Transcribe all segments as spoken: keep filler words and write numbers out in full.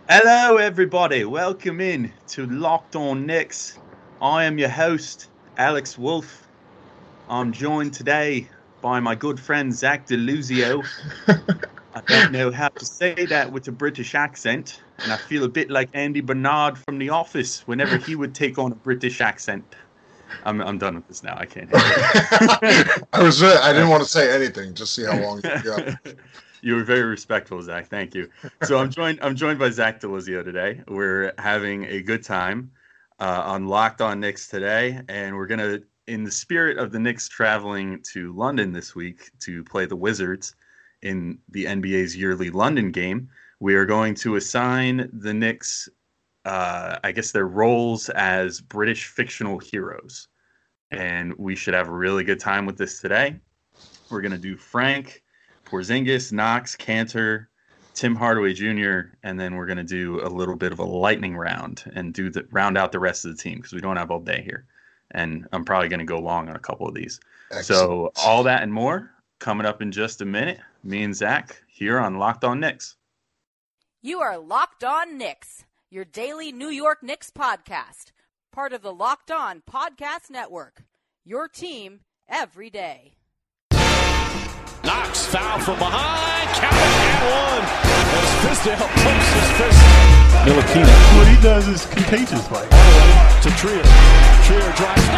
Hello, everybody. Welcome in to Locked On Knicks. I am your host, Alex Wolf. I'm joined today by my good friend, Zach DeLuzio. I don't know how to say that with a British accent, and I feel a bit like Andy Bernard from The Office whenever he would take on a British accent. I'm I'm done with this now. I can't hear it. I was really, I didn't want to say anything. Just see how long you go. You were very respectful, Zach. Thank you. So I'm joined. I'm joined by Zach DeLuzio today. We're having a good time uh, on Locked On Knicks today, and we're gonna, in the spirit of the Knicks traveling to London this week to play the Wizards in the N B A's yearly London game, we are going to assign the Knicks, uh, I guess, their roles as British fictional heroes, and we should have a really good time with this today. We're gonna do Frank, Porzingis, Knox, Cantor, Tim Hardaway Junior, and then we're going to do a little bit of a lightning round and do the round out the rest of the team because we don't have all day here. And I'm probably going to go long on a couple of these. Excellent. So all that and more coming up in just a minute. Me and Zach here on Locked On Knicks. You are Locked On Knicks, your daily New York Knicks podcast, part of the Locked On Podcast Network, your team every day. Knox foul from behind, count it and one. As Fizdale pumps his fist. Ntilikina. What he does is contagious, Mike. To Trier. Trier drives.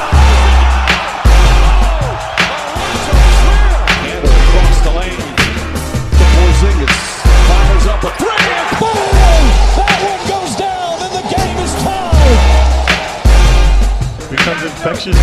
And across the lane. The Porzingis fires up a three and boom! That one goes down and the game is tied. Becomes infectious.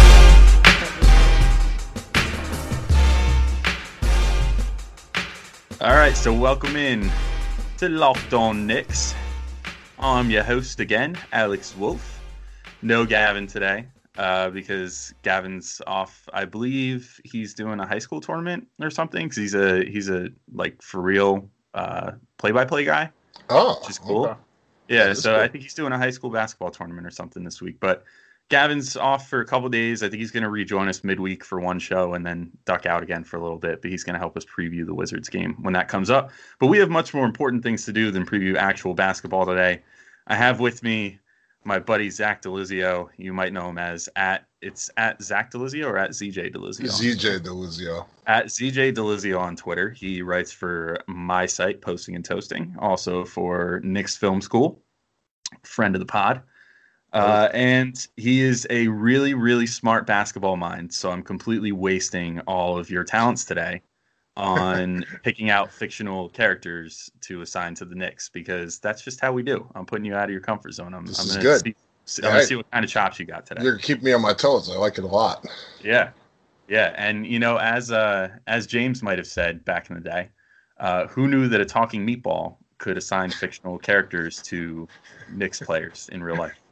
All right, so welcome in to Locked On Knicks. I'm your host again, Alex Wolf. No Gavin today uh, because Gavin's off. I believe he's doing a high school tournament or something because he's a he's a like for real uh, play-by-play guy. Oh, which is cool. Okay. Yeah, so cool. I think he's doing a high school basketball tournament or something this week, but Gavin's off for a couple days. I think he's going to rejoin us midweek for one show and then duck out again for a little bit. But he's going to help us preview the Wizards game when that comes up. But we have much more important things to do than preview actual basketball today. I have with me my buddy Zach DeLuzio. You might know him as at it's at Zach DeLuzio or at Z J DeLuzio. Z J DeLuzio. At Z J DeLuzio on Twitter. He writes for my site, Posting and Toasting. Also for Knicks Film School. Friend of the pod. Uh, and he is a really, really smart basketball mind. So I'm completely wasting all of your talents today on picking out fictional characters to assign to the Knicks because that's just how we do. I'm putting you out of your comfort zone. I'm, this I'm is gonna good. See, I'm gonna see what kind of chops you got today. You're keeping me on my toes. I like it a lot. Yeah, yeah. And you know, as uh, as James might have said back in the day, uh, who knew that a talking meatball could assign fictional characters to Knicks players in real life?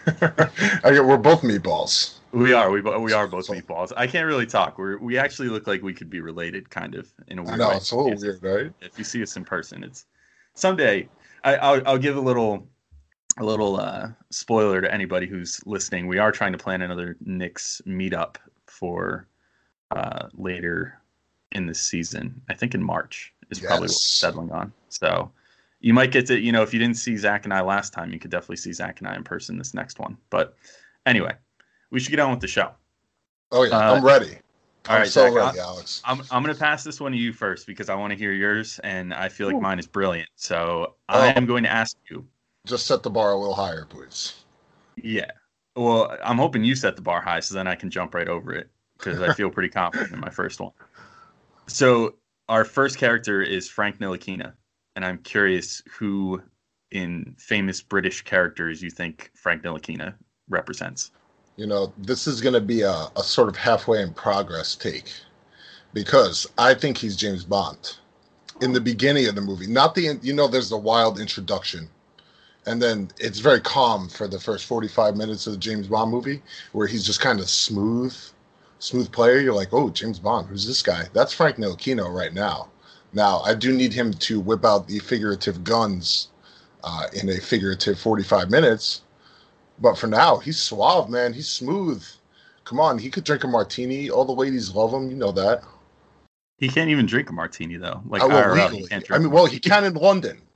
I get, we're both meatballs. We are. We we are both meatballs. I can't really talk. We we actually look like we could be related, kind of in a weird I know, way. it's a little It's, weird, right? If you see us in person, it's someday. I, I'll I'll give a little a little uh, spoiler to anybody who's listening. We are trying to plan another Knicks meetup for uh, later in this season. I think in March is Yes. probably what we're settling on. So. You might get to, you know, if you didn't see Zach and I last time, you could definitely see Zach and I in person this next one. But anyway, we should get on with the show. Oh, yeah. Uh, I'm ready. All I'm right, so Zach, ready, I'll- Alex. I'm I'm going to pass this one to you first because I want to hear yours, and I feel like Ooh. mine is brilliant. So Oh. I am going to ask you. Just set the bar a little higher, please. Yeah. Well, I'm hoping you set the bar high so then I can jump right over it because I feel pretty confident in my first one. So our first character is Frank Ntilikina. And I'm curious who in famous British characters you think Frank Ntilikina represents. You know, this is going to be a, a sort of halfway in progress take because I think he's James Bond in the beginning of the movie. Not the, you know, there's the wild introduction. And then it's very calm for the first forty-five minutes of the James Bond movie where he's just kind of smooth, smooth player. You're like, oh, James Bond, who's this guy? That's Frank Ntilikina right now. Now, I do need him to whip out the figurative guns uh, in a figurative forty-five minutes. But for now, he's suave, man. He's smooth. Come on, he could drink a martini. All the ladies love him. You know that. He can't even drink a martini, though. Like, Uh, well, I R L, he legally. can't I drink mean, a well, he martini. can in London.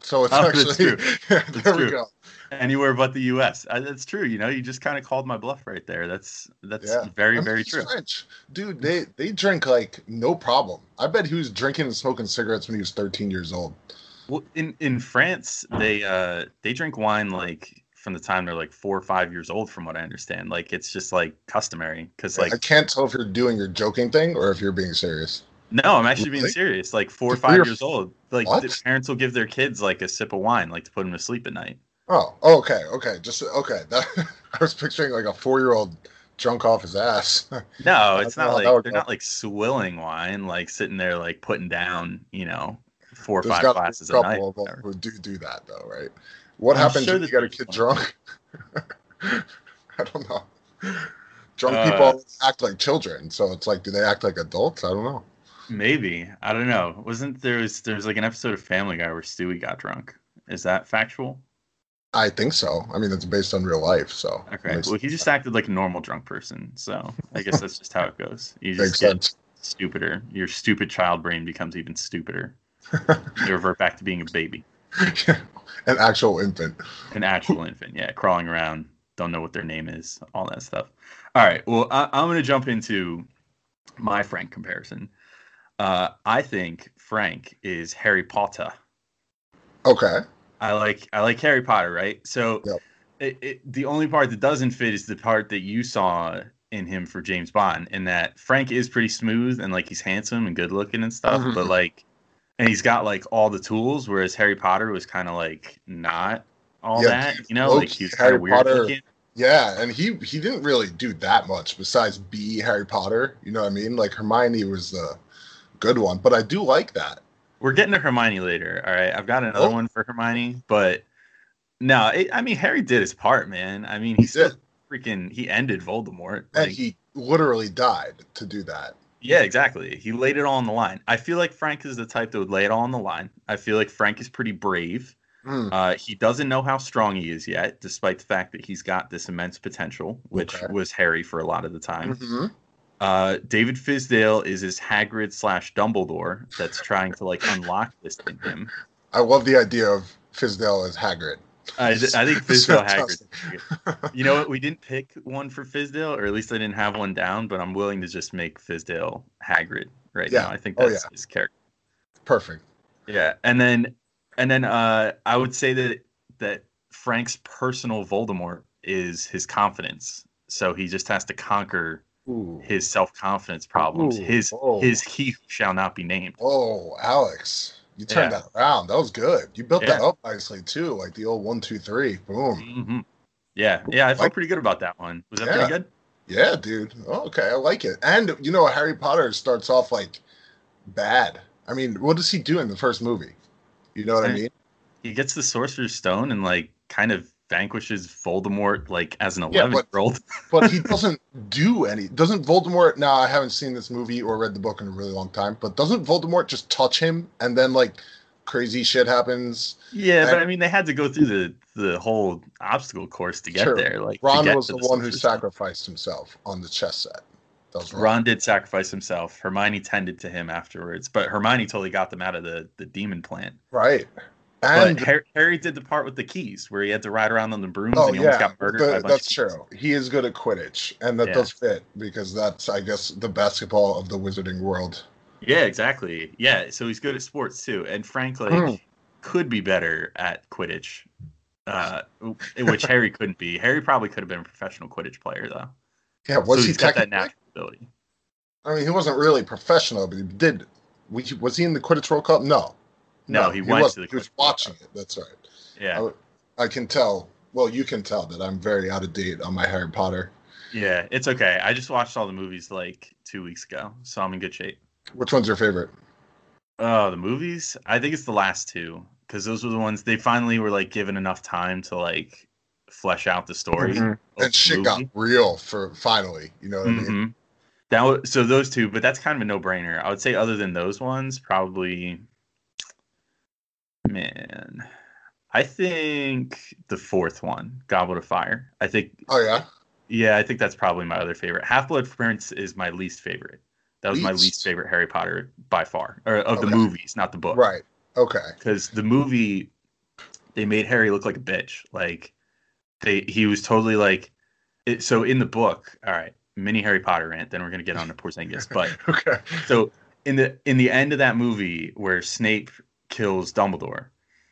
So it's Oh, that's actually true. there That's we true. go. Anywhere but the U S. Uh, that's true. You know, you just kind of called my bluff right there. That's that's Yeah, very I mean, very he's true. French, dude. They they drink like no problem. I bet he was drinking and smoking cigarettes when he was thirteen years old. Well, in in France, they uh they drink wine like from the time they're like four or five years old, from what I understand. Like it's just like customary because like I can't tell if you're doing your joking thing or if you're being serious. no, I'm actually being Really? serious. Like four or Three five or years old, like What? the parents will give their kids like a sip of wine, like to put them to sleep at night. Oh, okay, okay, just okay. That, I was picturing like a four-year-old drunk off his ass. No, it's I not know how that like would they're go. not like swilling wine, like sitting there like putting down, you know, four or There's five got to be glasses a a couple night. of them whatever. who do do that though, right? What I'm happens sure when you that get a there's kid some. drunk? I don't know. Drunk Uh, people always act like children, so it's like, do they act like adults? I don't know. Maybe. I don't know. Wasn't there was there's like an episode of Family Guy where Stewie got drunk? Is that factual? I think so. I mean, it's based on real life, so Okay. makes Well, he just acted like a normal drunk person, so I guess that's just how it goes. You makes just get sense. stupider. Your stupid child brain becomes even stupider. You revert back to being a baby, An actual infant. an actual infant. Yeah, crawling around, don't know what their name is, all that stuff. All right. Well, I, I'm going to jump into my Frank comparison. Uh, I think Frank is Harry Potter. Okay. I like I like Harry Potter, right? So Yep. it, it, the only part that doesn't fit is the part that you saw in him for James Bond, in that Frank is pretty smooth and like he's handsome and good looking and stuff, Mhm. but like, and he's got like all the tools, whereas Harry Potter was kind of like not all Yeah, that, dude, you know, low like key, he was kind Harry of weird Potter- looking. Yeah, and he he didn't really do that much besides be Harry Potter. You know what I mean? Like Hermione was the good one, but I do like that. We're getting to Hermione later, all right? I've got another Oh. one for Hermione, but no, it, I mean Harry did his part, man. I mean he still did. freaking he ended Voldemort. And Like, he literally died to do that. yeah, exactly. He laid it all on the line. I feel like Frank is the type that would lay it all on the line. I feel like Frank is pretty brave. Hmm. Uh, he doesn't know how strong he is yet, despite the fact that he's got this immense potential, which Okay. was Harry for a lot of the time. Mhm. Uh, David Fizdale is his Hagrid slash Dumbledore that's trying to like unlock this in him. I love the idea of Fizdale as Hagrid. I, th- I think It's Fizdale fantastic. Hagrid. You know what? We didn't pick one for Fizdale, or at least I didn't have one down. But I'm willing to just make Fizdale Hagrid right Yeah. now. I think Oh, that's yeah. his character. Perfect. Yeah, and then and then uh, I would say that that Frank's personal Voldemort is his confidence. So he just has to conquer Ooh. his self confidence problems. Ooh. His Oh. his he shall not be named. Oh, Alex, you turned Yeah. that around. That was good. You built that Yeah. up nicely too, like the old one, two, three. Boom. hmm Yeah, yeah, I felt Like- pretty good about that one. Was that Yeah. pretty good? Yeah, dude. Oh, okay, I like it. And you know, Harry Potter starts off like bad. I mean, what does he do in the first movie? You know what I And- mean? He gets the Sorcerer's Stone and like kind of vanquishes Voldemort like as an Yeah, eleven but- year old. But he doesn't do any. Doesn't Voldemort? Now I haven't seen this movie or read the book in a really long time. But doesn't Voldemort just touch him and then like crazy shit happens? Yeah, but And- I mean they had to go through the the whole obstacle course to get True. there. Like to Ron get was to the one who Sorcerer's Stone. sacrificed himself on the chess set. That was Ron. Ron did sacrifice himself. Hermione tended to him afterwards, but Hermione totally got them out of the, the demon plant. Right. But And Harry, Harry did the part with the keys where he had to ride around on the brooms oh and he almost yeah, got murdered the- by a bunch that's of people. true. He is good at Quidditch, and that Yeah. does fit because that's, I guess, the basketball of the Wizarding world. Yeah, exactly. Yeah, so he's good at sports too. And Frank like Hmm. could be better at Quidditch, uh, which Harry couldn't be. Harry probably could have been a professional Quidditch player though. Yeah, was so he he's got that technically? natural ability. I mean, he wasn't really professional, but he did. Was he- was he in the Quidditch World Cup? No. No, he went wasn't. to the He was Quidditch World watching it. That's right. Yeah, I, I can tell. Well, you can tell that I'm very out of date on my Harry Potter. yeah, it's okay. I just watched all the movies like two weeks ago, so I'm in good shape. Which one's your favorite? Oh, the movies? I think it's the last two because those were the ones they finally were like given enough time to like flesh out the story. Mhm. of And the shit got movie. real for finally. You know what I mean? Mhm. That was, so those two, but that's kind of a no-brainer. I would say other than those ones, probably, man, I think the fourth one, Goblet of Fire. I think, Oh yeah. yeah, I think that's probably my other favorite. Half-Blood Prince is my least favorite. That was my Least? least favorite Harry Potter by far, or of the Okay. movies, not the book. Right. Okay. Because the movie, they made Harry look like a bitch. Like they, he was totally like. It, so in the book, all right, mini Harry Potter rant. Then we're gonna get on to Porzingis. But okay. So in the in the end of that movie where Snape kills Dumbledore,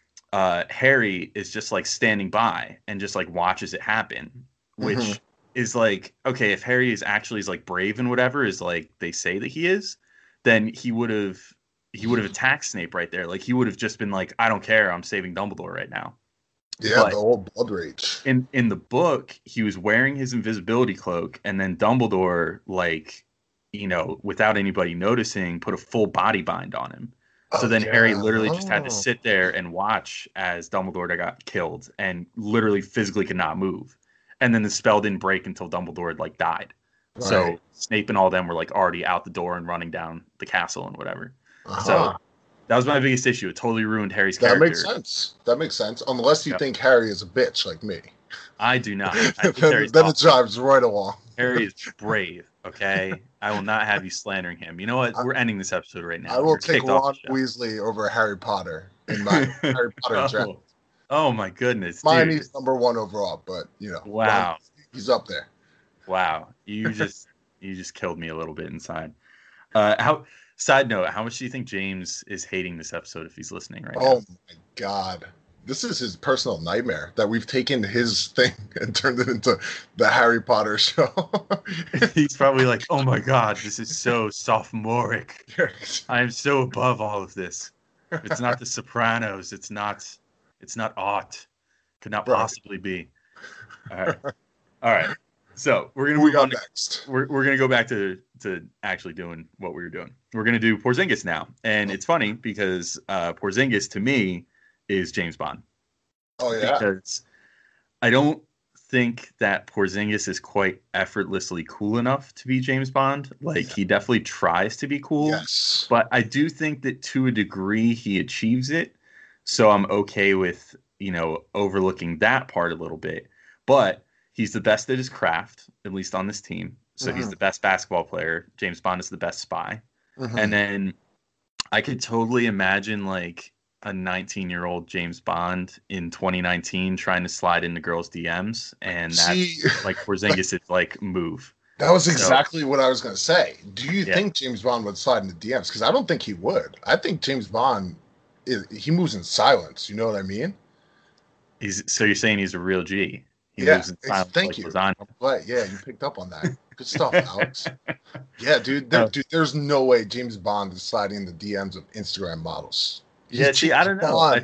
uh, Harry is just like standing by and just like watches it happen, which mm-hmm. is like, okay, if Harry is actually is like brave and whatever is like they say that he is, then he would have he would have attacked Snape right there. Like he would have just been like, I don't care, I'm saving Dumbledore right now. Yeah, but the old blood rage. In in the book, he was wearing his invisibility cloak, and then Dumbledore, like, you know, without anybody noticing, put a full body bind on him. So oh, then yeah. Harry literally oh. just had to sit there and watch as Dumbledore got killed and literally physically could not move. And then the spell didn't break until Dumbledore like died. Right. So Snape and all them were like already out the door and running down the castle and whatever. Uh-huh. So that was my biggest issue. It totally ruined Harry's that character. That makes sense. That makes sense. Unless you yep. think Harry is a bitch like me. I do not. I think then then it drives right along. Harry is brave, okay? I will not have you slandering him. You know what? We're ending this episode right now. I will take Ron Weasley over Harry Potter in my Harry Potter oh. draft. Oh, my goodness. Mine dude. is number one overall, but, you know. Wow. Ron, he's up there. Wow. You just you just killed me a little bit inside. Uh, how? Side note, how much do you think James is hating this episode if he's listening right oh now? Oh, my God. This is his personal nightmare that we've taken his thing and turned it into the Harry Potter show. He's probably like, oh my God, this is so sophomoric. I am so above all of this. It's not The Sopranos. It's not, it's not art. Could not possibly right. be. All right. All right. So we're gonna move on next. To, we're we're gonna go back to to actually doing what we were doing. We're gonna do Porzingis now, and it's funny because uh, Porzingis to me is James Bond. Oh yeah. Because I don't think that Porzingis is quite effortlessly cool enough to be James Bond. Like he definitely tries to be cool. Yes. But I do think that to a degree he achieves it. So I'm okay with, you know, overlooking that part a little bit. But he's the best at his craft, at least on this team. So mm-hmm. he's the best basketball player. James Bond is the best spy. Mm-hmm. And then I could totally imagine like a nineteen-year-old James Bond in twenty nineteen trying to slide into girls' D Ms, and that's See, like Porzingis' like move. That was exactly so, what I was going to say. Do you yeah. think James Bond would slide into D Ms? Because I don't think he would. I think James Bond is, he moves in silence. You know what I mean? He's so you're saying he's a real G. He yeah, moves in silence. Thank like you. Lasagna. But yeah, you picked up on that. Good stuff, Alex. Yeah, dude, there, dude. There's no way James Bond is sliding in the D Ms of Instagram models. He's yeah, see, I don't know. I,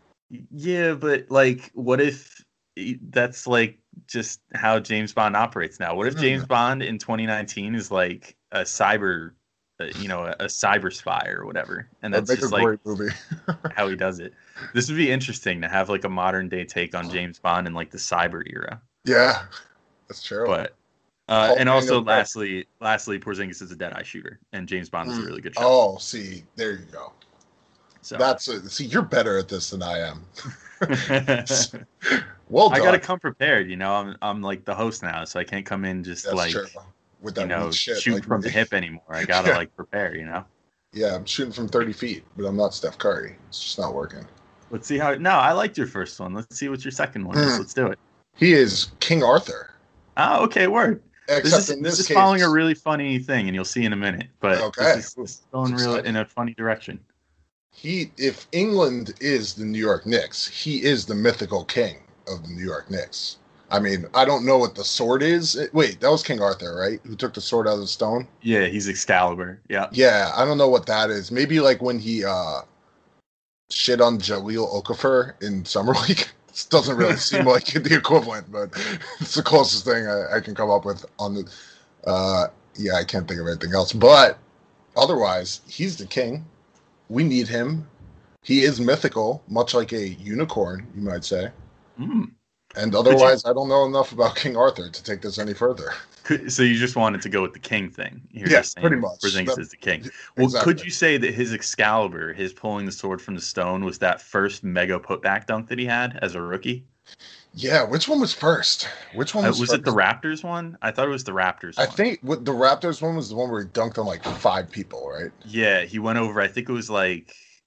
yeah, but like, what if that's like just how James Bond operates now? What if James Bond in twenty nineteen is like a cyber, uh, you know, a, a cyber spy or whatever, and that's That'd just make a like great movie. how he does it. This would be interesting to have like a modern day take on James Bond in like the cyber era. Yeah, that's true. But uh, and also, lastly, lastly, Porzingis is a dead eye shooter, and James Bond is a really good shot. Oh, see, there you go. So that's a, see, you're better at this than I am. Well done. I gotta come prepared, you know. I'm I'm like the host now, so I can't come in just That's like true. With that you know shit, shoot like from me. the hip anymore. I gotta Yeah. like prepare, you know. Yeah, I'm shooting from thirty feet, but I'm not Steph Curry. It's just not working. Let's see how. No, I liked your first one. Let's see what your second one is. Mm. Let's do it. He is King Arthur. Oh, okay, word. Except This is in this this is case, following a really funny thing, and you'll see in a minute. But Okay. this is, this is going That's real exciting. in a funny direction. he if England is the New York Knicks, he is the mythical king of the New York Knicks. I mean, I don't know what the sword is. It- wait, that was King Arthur, right? Who took the sword out of the stone? Yeah, he's Excalibur. Yeah. Yeah, I don't know what that is. Maybe like when he uh shit on Jaleel Okafor in Summer League. This doesn't really seem like the equivalent, but it's the closest thing I, I can come up with on the. Uh, yeah, I can't think of anything else. But otherwise, he's the king. We need him. He is mythical, much like a unicorn, you might say. Mm. And otherwise, I don't know enough about King Arthur to take this any further. Could, so you just wanted to go with the king thing? You're Yeah, just saying pretty much. Porzingis That- is the king. Well, Exactly. could you say that his Excalibur, his pulling the sword from the stone, was that first mega putback dunk that he had as a rookie? Yeah, which one was first? Which one Uh, was, was first? it the Raptors one? I thought it was the Raptors I one. think what the Raptors one was the one where he dunked on like five people, right? Yeah, he went over. I think it was like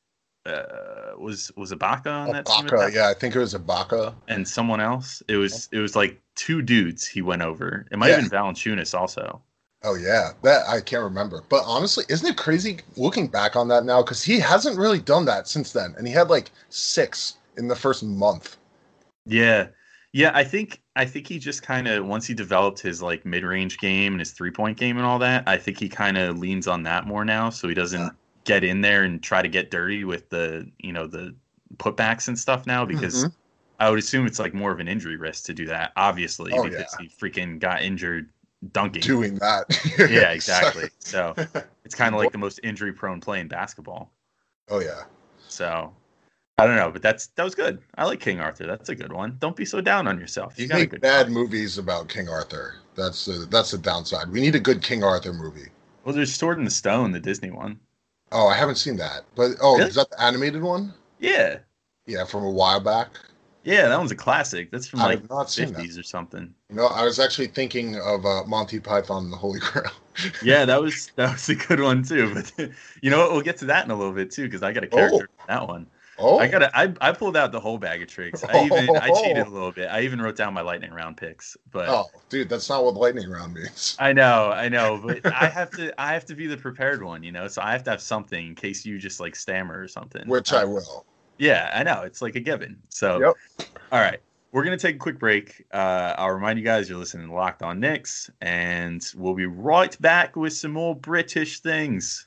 uh, was was Ibaka on that team? Ibaka, yeah, I think it was Ibaka. And someone else. It was it was like two dudes he went over. It might Yeah. have been Valanciunas also. Oh yeah, that I can't remember. But honestly, isn't it crazy looking back on that now? Because he hasn't really done that since then, and he had like six in the first month. Yeah. Yeah, I think I think he just kind of once he developed his like mid-range game and his three-point game and all that, I think he kind of leans on that more now, so he doesn't Yeah. get in there and try to get dirty with the, you know, the putbacks and stuff now because Mhm. I would assume it's like more of an injury risk to do that, obviously, Oh, because he freaking got injured dunking. Doing that. Yeah, exactly. So it's kind of like the most injury-prone play in basketball. Oh yeah. So I don't know, but that's that was good. I like King Arthur. That's a good one. Don't be so down on yourself. You, You got a make good bad one. movies about King Arthur. That's the that's the downside. We need a good King Arthur movie. Well, there's Sword in the Stone, the Disney one. Oh, I haven't seen that. But oh, Really? is that the animated one? Yeah, Yeah, from a while back. yeah, that one's a classic. That's from I like have not seen that. fifties or something. You know, I was actually thinking of uh, Monty Python and the Holy Grail. Yeah, that was that was a good one too. But you know what? We'll get to that in a little bit too because I got a character Oh. for that one. Oh, I got I I pulled out the whole bag of tricks. I even I cheated a little bit. I even wrote down my lightning round picks. But oh, dude, that's not what lightning round means. I know, I know, but I have to I have to be the prepared one, you know. So I have to have something in case you just like stammer or something. Which Uh, I will. Yeah, I know. It's like a given. So, Yep. all right. We're going to take a quick break. Uh, I'll remind you guys you're listening to Locked On Knicks, and we'll be right back with some more British things.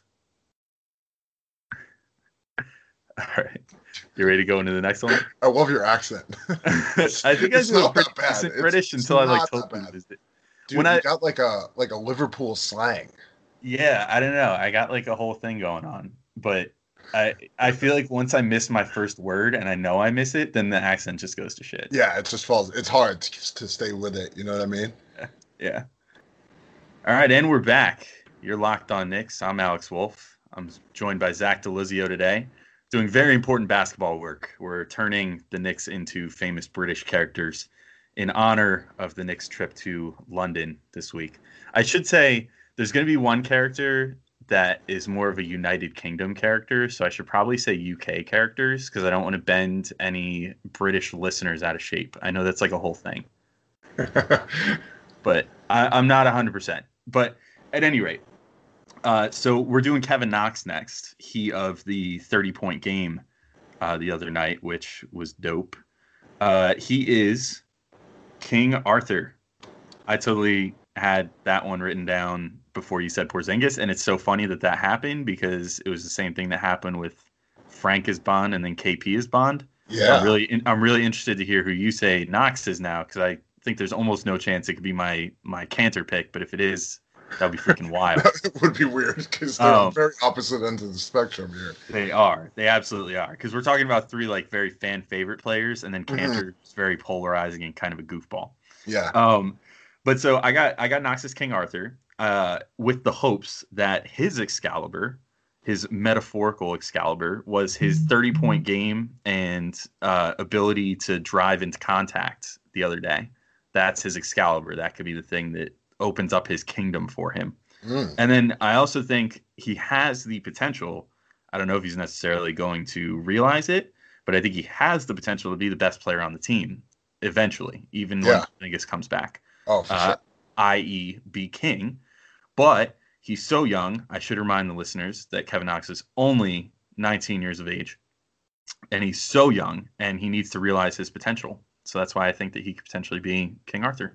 All right. You ready to go into the next one? I love your accent. I think I It's do a not pretty that bad. decent It's- British it's until I like not told that you bad. this. Dude, When you I- got like a like a Liverpool slang. Yeah, I don't know. I got like a whole thing going on, but I I feel like once I miss my first word and I know I miss it, then the accent just goes to shit. Yeah, it just falls. It's hard to, to stay with it. You know what I mean? Yeah. All right, and we're back. You're Locked On Knicks. I'm Alex Wolf. I'm joined by Zach DeLizio today, doing very important basketball work. We're turning the Knicks into famous British characters in honor of the Knicks' trip to London this week. I should say there's going to be one character that is more of a United Kingdom character, so I should probably say U K characters because I don't want to bend any British listeners out of shape. I know that's like a whole thing, but I, I'm not one hundred percent. But at any rate, uh, so we're doing Kevin Knox next. He of the thirty-point game uh, the other night, which was dope. Uh, he is King Arthur. I totally had that one written down before you said Porzingis, and it's so funny that that happened because it was the same thing that happened with Frank as Bond and then K P as Bond. Yeah. I'm really, I'm really interested to hear who you say Knox is now because I think there's almost no chance it could be my my Cantor pick, but if it is, that would be freaking wild. It would be weird because they're Um, on very opposite ends of the spectrum here. They are, they absolutely are, because we're talking about three like very fan favorite players, and then Mhm. Cantor is very polarizing and kind of a goofball. Yeah. Um, but so I got I got Knox as King Arthur, uh, with the hopes that his Excalibur, his metaphorical Excalibur, was his thirty-point game and uh, ability to drive into contact the other day. That's his Excalibur. That could be the thing that opens up his kingdom for him. Mm. And then I also think he has the potential. I don't know if he's necessarily going to realize it, but I think he has the potential to be the best player on the team eventually, even Yeah. when Porzingis comes back. Oh, for Uh, sure. that is be king. But he's so young. I should remind the listeners that Kevin Knox is only nineteen years of age, and he's so young, and he needs to realize his potential. So that's why I think that he could potentially be King Arthur.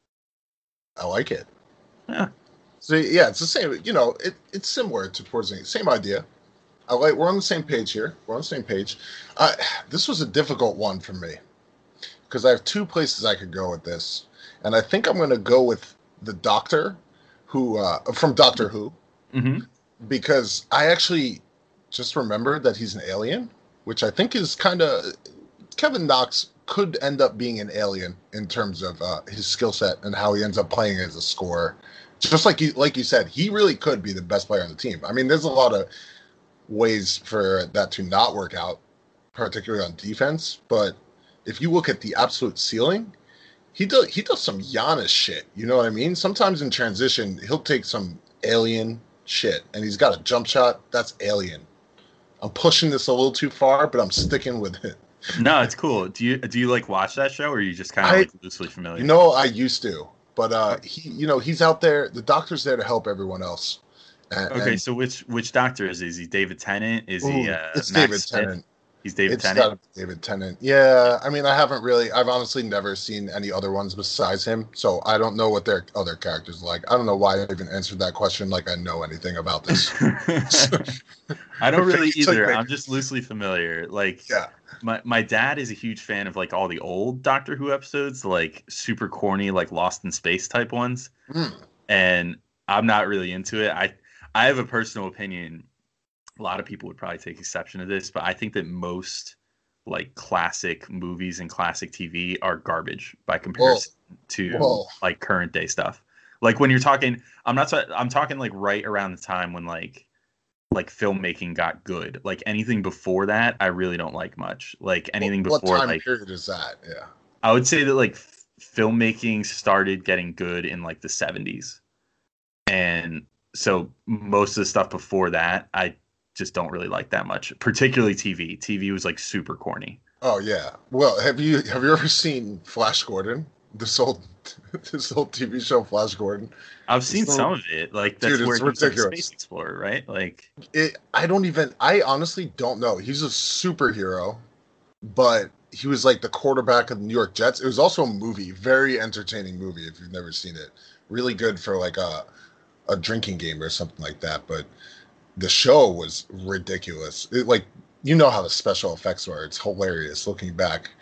I like it. Yeah. So yeah, it's the same. You know, it, it's similar to Porzingis. Same idea. I like. We're on the same page here. We're on the same page. Uh, this was a difficult one for me because I have two places I could go with this, and I think I'm going to go with the Doctor, who uh, from Doctor Who, Mm-hmm. because I actually just remembered that he's an alien, which I think is kind of Kevin Knox could end up being an alien in terms of uh, his skill set and how he ends up playing as a scorer. Just like you, like you said, he really could be the best player on the team. I mean, there's a lot of ways for that to not work out, particularly on defense. But if you look at the absolute ceiling, he does he does some Giannis shit. You know what I mean? Sometimes in transition, he'll take some alien shit, and he's got a jump shot that's alien. I'm pushing this a little too far, but I'm sticking with it. No, it's cool. Do you do you like watch that show, or are you just kind of like loosely familiar? You know, I used to, but uh, he, you know, he's out there. The doctor's there to help everyone else. And, okay, and, so which which doctor is he? Is he David Tennant? Is ooh, he? Uh, it's Max David Smith? Tennant. He's David It's Tennant. gotta be David Tennant. Yeah, I mean, I haven't really. I've honestly never seen any other ones besides him, so I don't know what their other characters are like. I don't know why I even answered that question like I know anything about this. I don't really It's like, either. like- I'm just loosely familiar. Like, Yeah. my my dad is a huge fan of like all the old Doctor Who episodes, like super corny, like Lost in Space type ones. Mm. And I'm not really into it. I I have a personal opinion. A lot of people would probably take exception to this, but I think that most like classic movies and classic T V are garbage by comparison to Whoa. like current day stuff. Like when you're talking, I'm not. ta- I'm talking like right around the time when like like filmmaking got good. Like anything before that, I really don't like much. Like anything what, before what time like period is that? Yeah. I would say that like f- filmmaking started getting good in like the seventies. And so most of the stuff before that, I just don't really like that much, particularly T V. T V was like super corny. Oh yeah. Well, have you have you ever seen Flash Gordon? This old this old T V show, Flash Gordon. I've seen So- some of it. Like that's Dude, where it's he's like a ridiculous. space explorer, right? Like It, I don't even. I honestly don't know. He's a superhero, but he was like the quarterback of the New York Jets. It was also a movie, very entertaining movie. If you've never seen it, really good for like a a drinking game or something like that. But the show was ridiculous. It, like you know how the special effects were. It's hilarious looking back.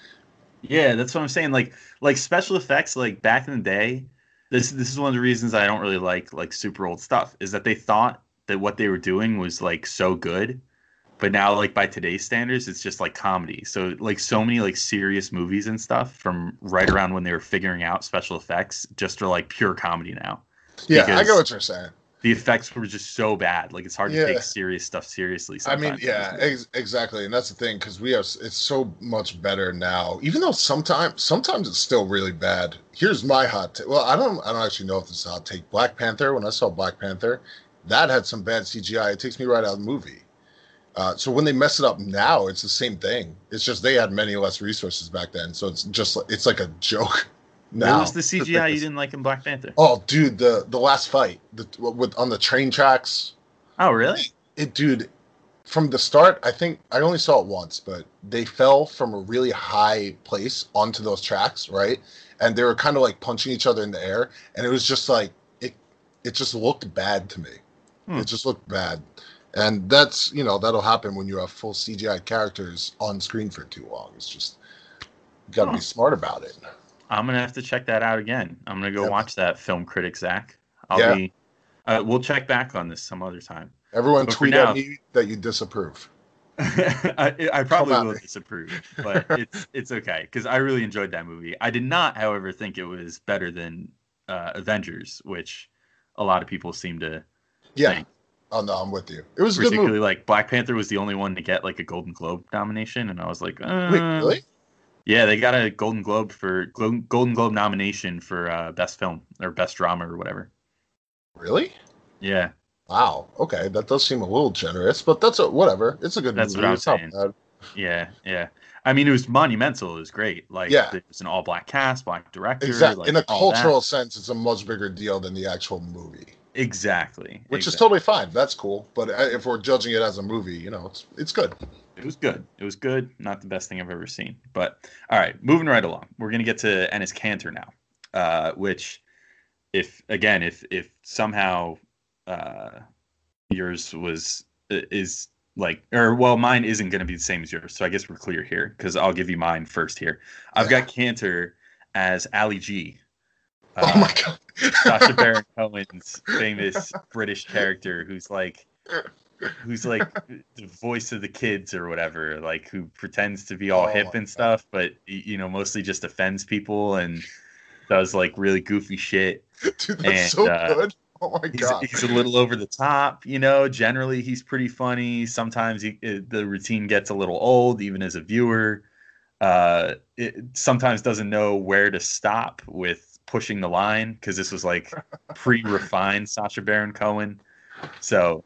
yeah, that's what I'm saying. Like like special effects, like back in the day, this this is one of the reasons I don't really like like super old stuff, is that they thought that what they were doing was like so good. But now, like by today's standards, it's just like comedy. So like so many like serious movies and stuff from right around when they were figuring out special effects just are like pure comedy now. Yeah, I Because get what you're saying. the effects were just so bad. Like it's hard Yeah. to take serious stuff seriously. I mean, Sometimes. yeah, ex- exactly, and that's the thing because we have. It's so much better now. Even though sometimes, sometimes it's still really bad. Here's my hot take. Well, I don't, I don't actually know if this is a hot take. Black Panther. When I saw Black Panther, that had some bad C G I. It takes me right out of the movie. Uh, so when they mess it up now, it's the same thing. It's just they had many less resources back then, so it's just it's like a joke. Now What was the C G I you didn't like in Black Panther? Oh, dude, the the last fight, the with on the train tracks. Oh, really? It, dude, from the start, I think I only saw it once, but they fell from a really high place onto those tracks, right? And they were kind of like punching each other in the air, and it was just like it. It just looked bad to me. Hmm. It just looked bad, and that's you know that'll happen when you have full C G I characters on screen for too long. It's just you got to Huh. be smart about it. I'm gonna have to check that out again. I'm gonna go Yeah. watch that film critic Zach. I'll Yeah. be. Uh, we'll check back on this some other time. Everyone But for tweet now- at me that you disapprove. I, I probably Come at will me. disapprove, but it's it's okay because I really enjoyed that movie. I did not, however, think it was better than uh, Avengers, which a lot of people seem to Yeah. think. Oh no, I'm with you. It was a good Particularly, movie. like Black Panther was the only one to get like a Golden Globe nomination, and I was like, uh, Wait, really? Yeah, they got a Golden Globe for Glo- Golden Globe nomination for uh, best film or best drama or whatever. Really? Yeah, Wow. Okay, that does seem a little generous, but that's a, whatever. It's a good That's movie. what I'm It's not saying. bad. yeah, yeah. I mean, it was monumental. It was great. Like, Yeah. it was an all black cast, black director. Exactly. Like, In a all that. cultural sense, it's a much bigger deal than the actual movie, Exactly. which is exactly. totally fine. That's cool. But uh, if we're judging it as a movie, you know, it's it's good. It was good. It was good. Not the best thing I've ever seen. But all right, moving right along. We're gonna get to Ennis Cantor now, uh, which, if again, if if somehow uh, yours was is like, or well, mine isn't gonna be the same as yours. So I guess we're clear here because I'll give you mine first here. I've Yeah. got Cantor as Ali G. Oh Uh, my god. Sacha Baron Cohen's famous British character who's like who's like the voice of the kids or whatever, like who pretends to be all Oh hip my and God. stuff, but y- you know, mostly just offends people and does like really goofy shit. Dude, that's and, so uh, good. Oh my He's, god. he's a little over the top, you know. Generally, he's pretty funny. Sometimes he, it, the routine gets a little old, even as a viewer. Uh, it sometimes doesn't know where to stop with pushing the line because this was like pre-refined Sacha Baron Cohen. So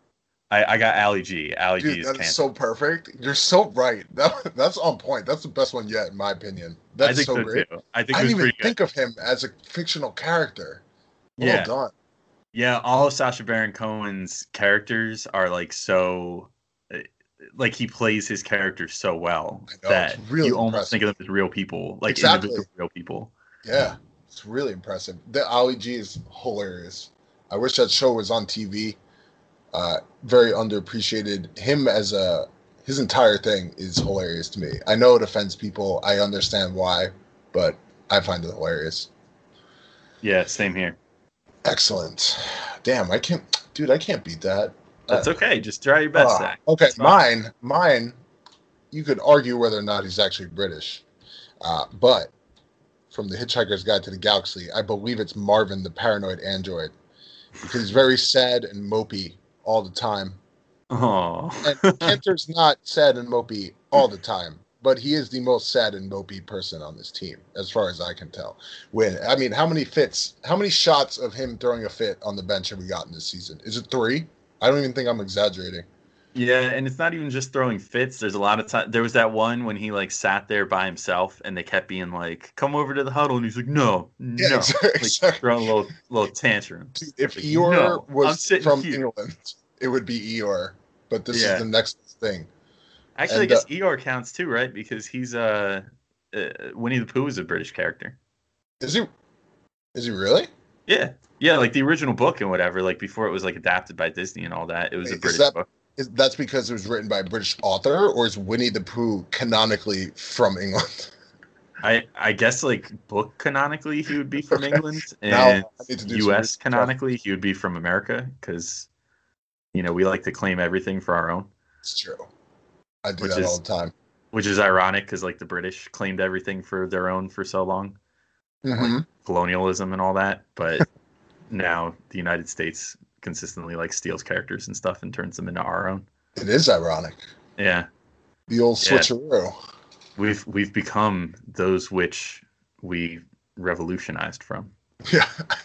I, I got Ali G. Ali G Dude, is that is canon. so perfect. You're so right. That, that's on point. That's the best one yet, in my opinion. I That's think so so great. too. I think I it was didn't even pretty good. think of him as a fictional character. Well Yeah. done. Yeah, all of Sacha Baron Cohen's characters are like so, uh, like he plays his characters so well I know, that it's really you almost impressive. think of them as real people, like Exactly. individual real people. Yeah, it's really impressive. The Ali G is hilarious. I wish that show was on T V. Uh, very underappreciated. Him as a his entire thing is hilarious to me. I know it offends people. I understand why, but I find it hilarious. Yeah, same here. Excellent. Damn, I can't, dude. I can't beat that. That's Uh, okay. Just try your best, uh, Zach. okay, It's fine. mine, mine. You could argue whether or not he's actually British, uh, but from the Hitchhiker's Guide to the Galaxy, I believe it's Marvin, the paranoid android, because he's very sad and mopey all the time. Oh, And Kenter's not sad and mopey all the time, but he is the most sad and mopey person on this team, as far as I can tell. When I mean, how many fits, how many shots of him throwing a fit on the bench have we gotten this season? Is it three? I don't even think I'm exaggerating. yeah, and it's not even just throwing fits. There's a lot of time. There was that one when he like sat there by himself, and they kept being like, "Come over to the huddle," and he's like, "No, Yeah, no," exactly. like throwing a little little tantrum. Dude, if Like, Eeyore no, I'm was sitting from here. England, it would be Eeyore. But this Yeah. is the next thing. Actually, And, I guess uh, Eeyore counts too, right? Because he's uh, uh Winnie the Pooh is a British character. Is he? Is he really? Yeah, yeah, like the original book and whatever. Like before it was like adapted by Disney and all that. It was a Is British that- book. Is that's because it was written by a British author, or is Winnie the Pooh canonically from England? I I guess like book canonically he would be from Okay. England, Now and I need to do some U S research. canonically he would be from America because you know we like to claim everything for our own, It's true. I do Which that is- all the time. which is ironic because like the British claimed everything for their own for so long, Mhm. colonialism and all that, but now the United States consistently like steals characters and stuff and turns them into our own. It is ironic. Yeah, The old Yeah. switcheroo. we've we've become those which we revolutionized from. Yeah.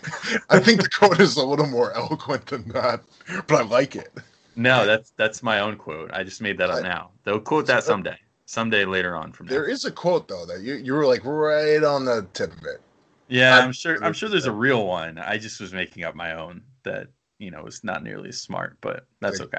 I think the quote is a little more eloquent than that, but I like it. No, that's that's my own quote. I just made that up I- now. They'll quote that someday. Someday later on from now. There is a quote though that you you were like right on the tip of it. Yeah, I- I'm sure I'm sure there's a real one. I just was making up my own that, you know, is not nearly as smart, but that's Right. okay.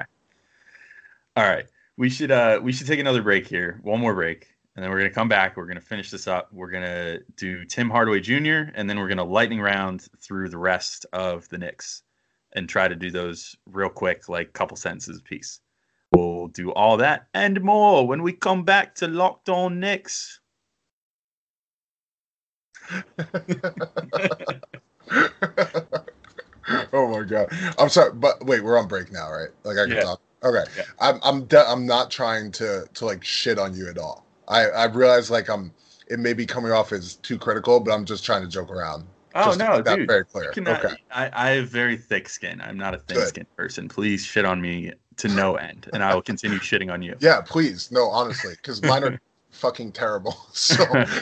All right. We should uh we should take another break here. One more break. And then we're gonna come back. We're gonna finish this up. We're gonna do Tim Hardaway Junior and then we're gonna lightning round through the rest of the Knicks and try to do those real quick, like couple sentences apiece. We'll do all that and more when we come back to Locked On Knicks. Oh my god! I'm sorry, but wait, we're on break now, right? Like I can Yeah. talk. Okay, Yeah. I'm I'm de- I'm not trying to to like shit on you at all. I I realize like I'm it may be coming off as too critical, but I'm just trying to joke around. Oh Just to no, make that dude. very clear. You cannot- Okay, I, I have very thick skin. I'm not a thin Good. skinned person. Please shit on me to no end, and I will continue shitting on you. yeah, please, no, honestly, because mine are fucking terrible. So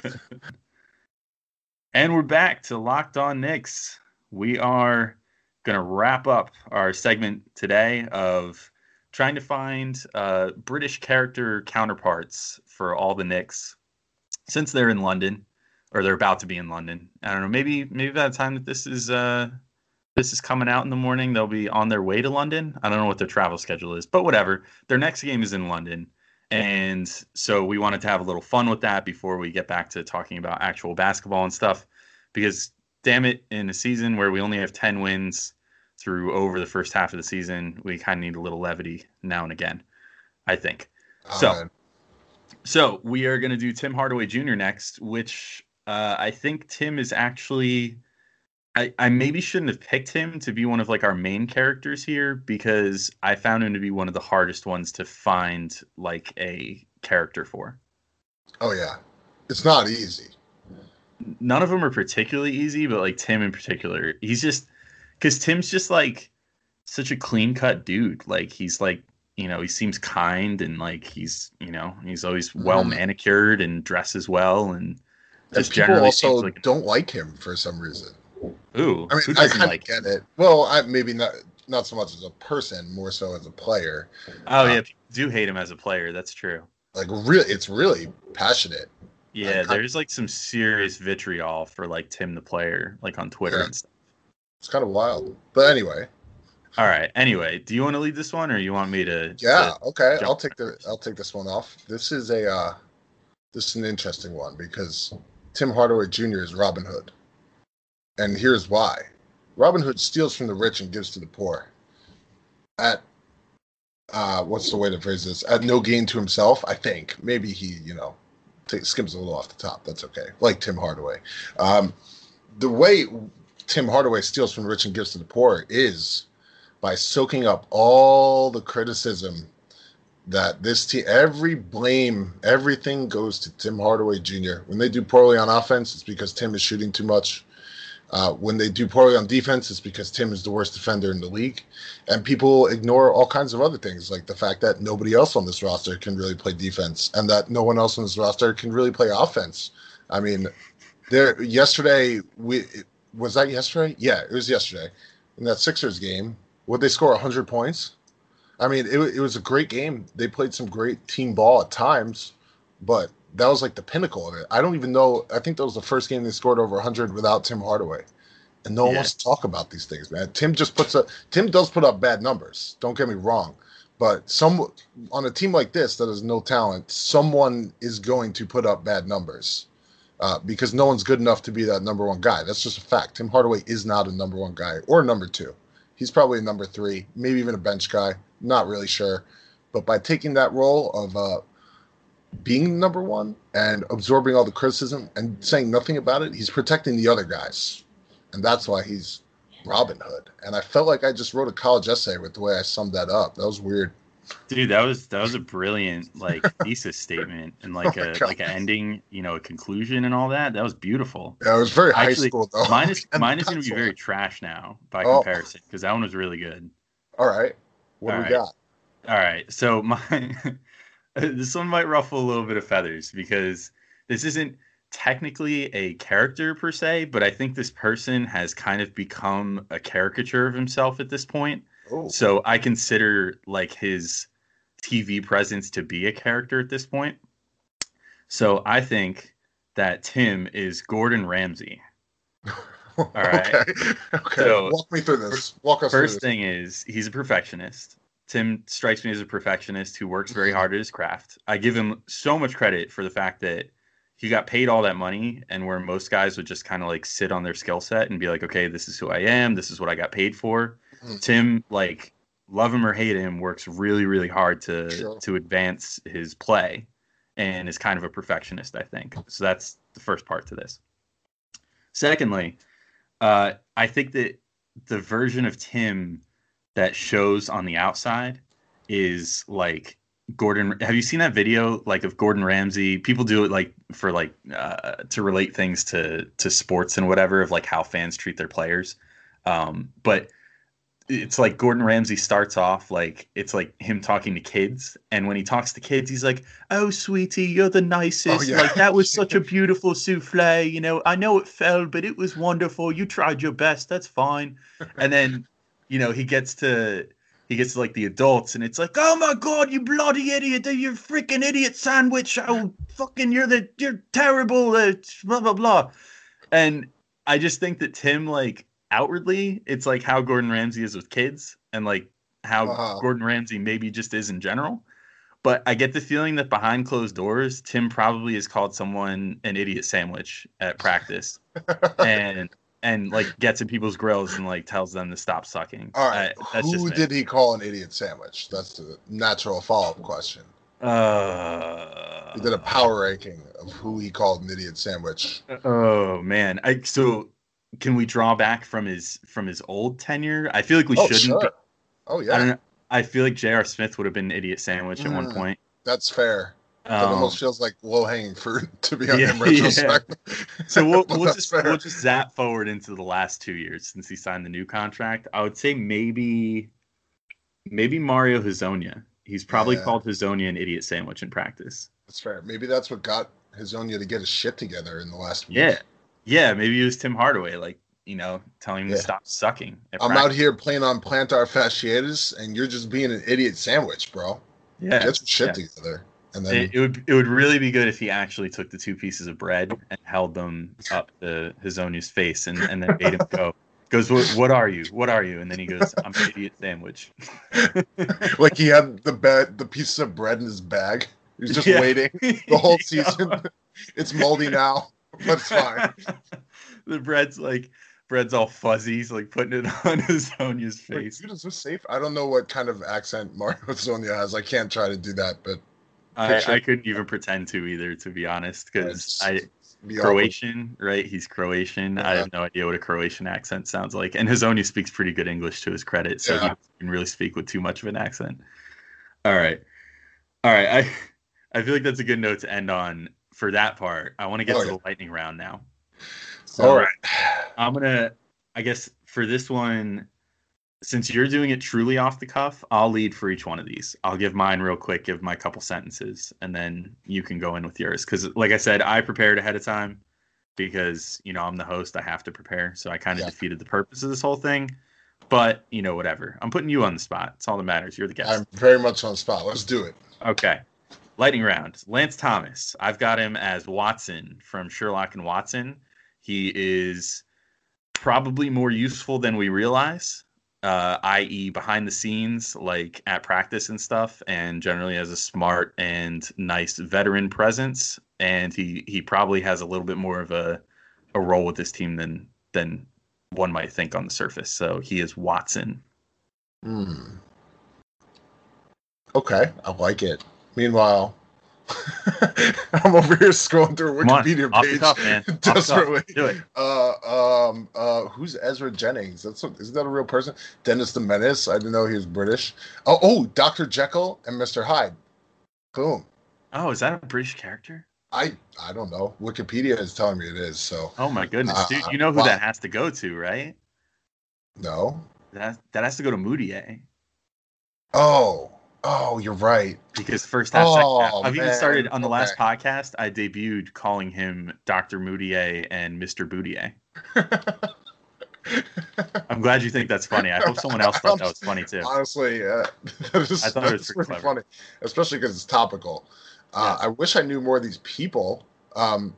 And we're back to Locked On Knicks. We are going to wrap up our segment today of trying to find uh, British character counterparts for all the Knicks since they're in London, or they're about to be in London. I don't know. Maybe maybe by the time that this is uh, this is coming out in the morning, they'll be on their way to London. I don't know what their travel schedule is, but whatever. Their next game is in London. And so we wanted to have a little fun with that before we get back to talking about actual basketball and stuff. Because, damn it, in a season where we only have ten wins through over the first half of the season, we kind of need a little levity now and again, I think. So, uh, so we are going to do Tim Hardaway Junior next, which uh, I think Tim is actually... I, I maybe shouldn't have picked him to be one of like our main characters here because I found him to be one of the hardest ones to find like a character for. oh yeah, it's not easy. None of them are particularly easy, but like Tim in particular, he's just because Tim's just like such a clean cut dude. Like he's like, you know, he seems kind and like he's, you know, he's always well manicured and dresses well and And just people generally also seems like don't like him for some reason. ooh, I mean, who I doesn't kind of like get it. Well, I maybe not not so much as a person, more so as a player. Oh uh, yeah, people do hate him as a player. That's true. Like really, it's really passionate. Yeah, I, there's like some serious vitriol for like Tim the player, like on Twitter Yeah. and stuff. It's kind of wild. But anyway, All right. Anyway, do you want to lead this one, or you want me to? yeah, to okay. jump I'll take the I'll take this one off. This is a uh, this is an interesting one because Tim Hardaway Junior is Robin Hood, and here's why: Robin Hood steals from the rich and gives to the poor. At uh, what's the way to phrase this? At no gain to himself, I think. Maybe he, you know, t- skims a little off the top. That's okay. Like Tim Hardaway. Um, the way Tim Hardaway steals from the rich and gives to the poor is by soaking up all the criticism that this team, every blame, everything goes to Tim Hardaway Junior When they do poorly on offense, it's because Tim is shooting too much. Uh, when they do poorly on defense, it's because Tim is the worst defender in the league. And people ignore all kinds of other things, like the fact that nobody else on this roster can really play defense and that no one else on this roster can really play offense. I mean, there yesterday, we was that yesterday? Yeah, it was yesterday. In that Sixers game, would they score one hundred points? I mean, it, it was a great game. They played some great team ball at times, but that was like the pinnacle of it. I don't even know. I think that was the first game they scored over one hundred without Tim Hardaway. And no one Yeah. wants to talk about these things, man. Tim just puts up, Tim does put up bad numbers. Don't get me wrong. But some on a team like this that has no talent, someone is going to put up bad numbers uh, because no one's good enough to be that number one guy. That's just a fact. Tim Hardaway is not a number one guy or number two. He's probably a number three, maybe even a bench guy. Not really sure. But by taking that role of uh, being number one and absorbing all the criticism and saying nothing about it, he's protecting the other guys. And that's why he's Robin Hood. And I felt like I just wrote a college essay with the way I summed that up. That was weird. Dude, that was that was a brilliant like thesis statement and like Oh my a God. like an ending, you know, a conclusion and all that. That was beautiful. Yeah, it was very high Actually, school, though. mine is And mine is going to that's be why. very trash now by Oh. comparison because that one was really good. All right. What All do we right. got? All right, so my this one might ruffle a little bit of feathers because this isn't technically a character per se, but I think this person has kind of become a caricature of himself at this point. Oh, So I consider like his T V presence to be a character at this point. So I think that Tim is Gordon Ramsay. all right. Okay. Okay. So, Walk me through this. Walk us First through this. thing is he's a perfectionist. Tim strikes me as a perfectionist who works very hard at his craft. I give him so much credit for the fact that he got paid all that money, and where most guys would just kind of like sit on their skill set and be like, okay, this is who I am. This is what I got paid for. Mhm. Tim, like, love him or hate him, works really, really hard to Sure. to advance his play and is kind of a perfectionist, I think. So that's the first part to this. Secondly, uh, I think that the version of Tim that shows on the outside is like Gordon. Have you seen that video like of Gordon Ramsay? People do it like for like uh, to relate things to to sports and whatever of like how fans treat their players. Um, but it's like Gordon Ramsay starts off like it's like him talking to kids, and when he talks to kids, he's like, "Oh, sweetie, you're the nicest. Oh, yeah. Like that was such a beautiful souffle. You know, I know it fell, but it was wonderful. You tried your best. That's fine." And then, you know, he gets to he gets to like the adults, and it's like, "Oh my God, you bloody idiot! You freaking idiot sandwich! Oh, fucking, you're the you're terrible. Uh, blah blah blah." And I just think that Tim like. Outwardly, it's like how Gordon Ramsay is with kids and like how Uh-huh. Gordon Ramsay maybe just is in general. But I get the feeling that behind closed doors, Tim probably has called someone an idiot sandwich at practice and and like gets in people's grills and like tells them to stop sucking. All right. I, that's Who just me. did he call an idiot sandwich? That's the natural follow-up question. Uh, He did a power ranking of who he called an idiot sandwich. oh man. I so can we draw back from his from his old tenure? I feel like we oh, shouldn't. sure. but Oh, I yeah. don't know. I feel like J R. Smith would have been an idiot sandwich at one Mm. point. That's fair. That Um, almost feels like low-hanging fruit, to be honest, Yeah, in retrospect. so we'll, But we'll that's just fair. we'll just zap forward into the last two years since he signed the new contract. I would say maybe maybe Mario Hezonja. He's probably Yeah. called Hezonja an idiot sandwich in practice. That's fair. Maybe that's what got Hezonja to get his shit together in the last week. Yeah, yeah. Maybe it was Tim Hardaway. Like you know, telling him Yeah. to stop sucking. at I'm practice. out here playing on plantar fasciitis, and you're just being an idiot sandwich, bro. Yeah, Get some shit yeah. together. And then It, it would it would really be good if he actually took the two pieces of bread and held them up to Hizonia's face and, and then made him go. Goes, what, what are you? What are you? And then he goes, I'm an idiot sandwich. like he had the bed, the pieces of bread in his bag. He's just Yeah. waiting the whole Yeah. season. It's moldy now, but it's fine. The bread's like bread's all fuzzy. He's like putting it on Hizonia's Wait, face. dude, is this safe? I don't know what kind of accent Mario Sonia has. I can't try to do that, but I, picture- I couldn't even pretend to either, to be honest, because uh, I be awkward. Croatian, right? He's Croatian. I Yeah. have no idea what a Croatian accent sounds like. And Hazonia speaks pretty good English to his credit, so he Yeah. doesn't really speak with too much of an accent. All right. All right. I I feel like that's a good note to end on for that part. I want to get Oh, to yeah. the lightning round now. So All right. I'm gonna I guess for this one, since you're doing it truly off the cuff, I'll lead for each one of these. I'll give mine real quick, give my couple sentences, and then you can go in with yours. Because, like I said, I prepared ahead of time because, you know, I'm the host. I have to prepare. So I kind of Yeah. defeated the purpose of this whole thing. But, you know, whatever. I'm putting you on the spot. It's all that matters. You're the guest. I'm very much on the spot. Let's do it. Okay. Lightning round. Lance Thomas. I've got him as Watson from Sherlock and Watson. He is probably more useful than we realize. Uh, that is behind the scenes, like at practice and stuff, and generally has a smart and nice veteran presence. And he, he probably has a little bit more of a, a role with this team than than one might think on the surface. So he is Watson. Hmm. Okay, I like it. Meanwhile, I'm over here scrolling through a Come on, Wikipedia off the page cuff, man. Off the cuff. desperately. Do it. Uh, um, uh, who's Ezra Jennings? That's a, is that a real person? Dennis the Menace. I didn't know he was British. Oh, oh, Doctor Jekyll and Mister Hyde. Boom. Oh, is that a British character? I I don't know. Wikipedia is telling me it is. So Oh my goodness, Uh, dude! You know who wow. that has to go to, right? no. That that has to go to Moutier Oh, oh, you're right. because first half, Oh, second half. I've even man. started on the last Okay. podcast. I debuted calling him Doctor Moutier and Mister Boutier. I'm glad you think that's funny. I hope someone else thought that was funny too. Honestly, uh, that is, I thought it was that's pretty pretty clever. funny, especially because it's topical. Uh, I wish I knew more of these people. Um,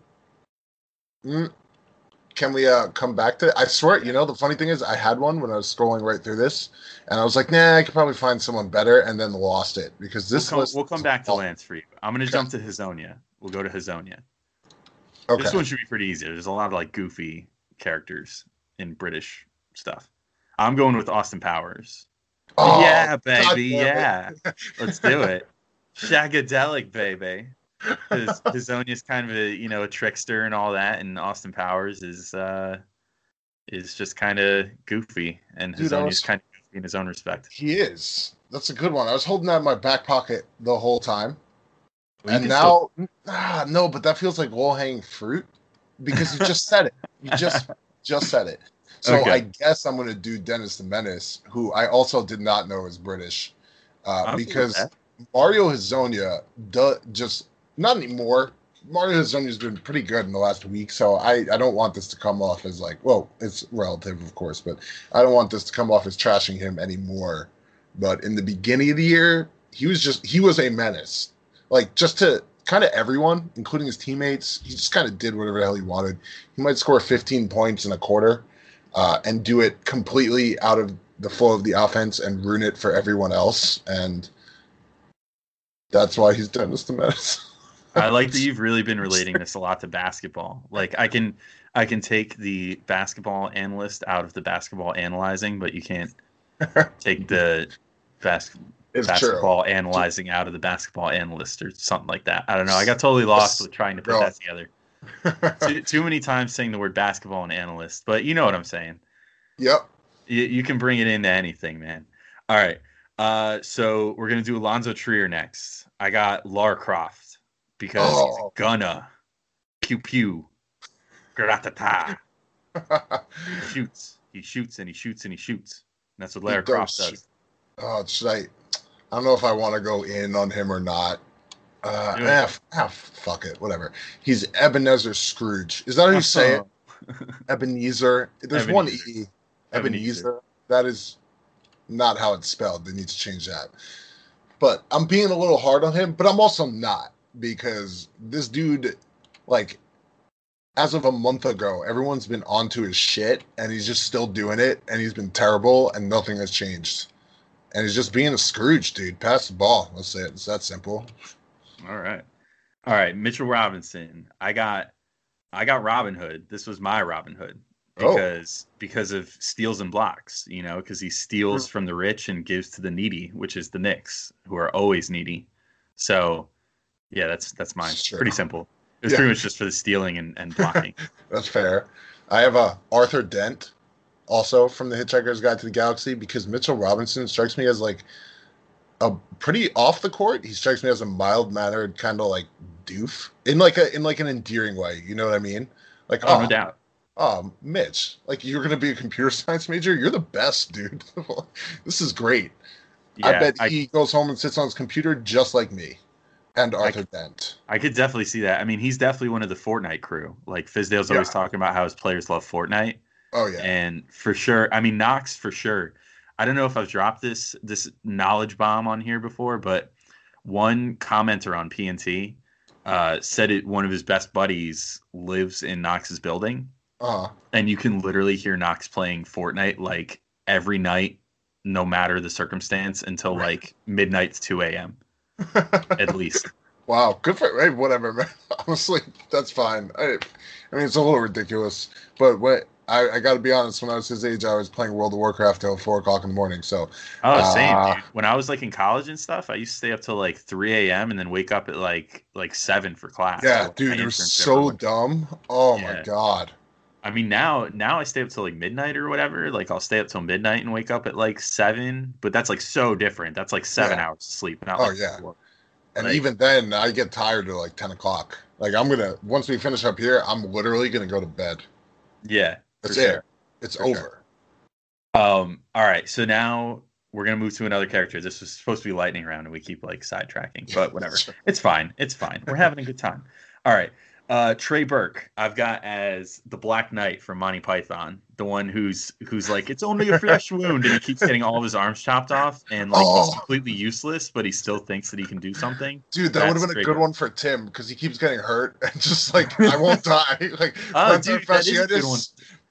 mm, can we uh, come back to? I swear, you know, the funny thing is, I had one when I was scrolling right through this, and I was like, "Nah, I could probably find someone better," and then lost it because We'll this come, list. we'll come back to Lance for you. I'm going to Okay. jump to Hazonia. We'll go to Hazonia. Okay. This one should be pretty easy. There's a lot of like goofy characters in British stuff. I'm going with Austin Powers. Oh, yeah, God baby. damn Yeah. it. Let's do it. Shagadelic, baby. Because Hazonia's kind of a, you know, a trickster and all that, and Austin Powers is uh is just kind of goofy, and Dude, I Hazonia's was- kind of goofy in his own respect. He is. That's a good one. I was holding that in my back pocket the whole time. Well, you And can still- now, ah, no, but that feels like low hanging fruit because you just said it. You just just said it. So Okay. I guess I'm going to do Dennis the Menace, who I also did not know is British, uh, I'm cool with because that. Mario Hazonia do, just not anymore. Mario Hazonia's been pretty good in the last week, so I, I don't want this to come off as like, well, it's relative, of course, but I don't want this to come off as trashing him anymore. But in the beginning of the year, he was just he was a menace. Like, just to kind of everyone, including his teammates, he just kind of did whatever the hell he wanted. He might score fifteen points in a quarter uh, and do it completely out of the flow of the offense and ruin it for everyone else. And that's why he's Dennis the Menace. I like that you've really been relating this a lot to basketball. Like I can I can take the basketball analyst out of the basketball analyzing, but you can't take the bas- It's basketball analyzing out of the basketball analyst or something like that. I don't know. I got totally lost with trying to put Bro. that together. true. Too, too many times saying the word basketball and analyst, but you know what I'm saying. Yep. You, you can bring it into anything, man. All right. Uh, so we're gonna do Alonzo Trier next. I got Lara Croft because he's Oh. gonna pew pew, gratata. He shoots, he shoots, and he shoots and he shoots. And that's what Lara does Croft shoot. does. Oh, should I? I don't know if I want to go in on him or not. Uh, Do it. eh, f- ah, fuck it, whatever. He's Ebenezer Scrooge. Is that how you say it? Ebenezer. There's Ebenezer. one E. Ebenezer. Ebenezer. That is not how it's spelled. They need to change that. But I'm being a little hard on him, but I'm also not, because this dude, like, as of a month ago, everyone's been onto his shit, and he's just still doing it, and he's been terrible, and nothing has changed. And he's just being a Scrooge, dude. Pass the ball. Let's say it. It's that simple. All right. All right. Mitchell Robinson. I got I got Robin Hood. This was my Robin Hood because oh. because of steals and blocks, you know, because he steals mm-hmm. from the rich and gives to the needy, which is the Knicks, who are always needy. So, yeah, that's that's mine. Sure. Pretty simple. It was yeah. pretty much just for the stealing and, and blocking. That's fair. I have a Arthur Dent, also from the Hitchhiker's Guide to the Galaxy, because Mitchell Robinson strikes me as like a pretty off the court. He strikes me as a mild mannered kind of like doof in like a in like an endearing way. You know what I mean? Like oh, oh no doubt. Oh, Mitch, like you're gonna be a computer science major? You're the best, dude. This is great. Yeah, I bet I, he goes home and sits on his computer just like me. And Arthur I, Dent. I could definitely see that. I mean, he's definitely one of the Fortnite crew. Like, Fizdale's yeah. always talking about how his players love Fortnite. Oh, yeah. And for sure, I mean, Knox, for sure. I don't know if I've dropped this this knowledge bomb on here before, but one commenter on P N T uh, said it. One of his best buddies lives in Knox's building. Uh-huh. And you can literally hear Knox playing Fortnite, like, every night, no matter the circumstance, until, like, midnight to two a.m. At least. Wow, good for hey, whatever, man. Honestly, that's fine. I, I mean, it's a little ridiculous, but what I, I got to be honest. When I was his age, I was playing World of Warcraft till four o'clock in the morning. So, oh, same. Uh, dude. When I was like in college and stuff, I used to stay up till like three a.m. and then wake up at like like seven for class. Yeah, so dude, it was so dumb. Oh yeah. my god. I mean, now now I stay up till like midnight or whatever. Like I'll stay up till midnight and wake up at like seven. But that's like so different. That's like seven yeah. hours of sleep. Not oh like yeah. Four. And like, even then, I get tired at like ten o'clock. Like I'm gonna once we finish up here, I'm literally gonna go to bed. Yeah, that's it. Sure. It's for over. Sure. Um. All right. So now we're gonna move to another character. This was supposed to be lightning round, and we keep like sidetracking. But whatever. It's fine. It's fine. We're having a good time. All right. Uh, Trey Burke, I've got as the Black Knight from Monty Python, the one who's who's like, it's only a flesh wound, and he keeps getting all of his arms chopped off, and like oh. he's completely useless, but he still thinks that he can do something. Dude, that would have been a good Burke. one for Tim, because he keeps getting hurt, and just like, I won't die. Like, oh, dude, that is a good one.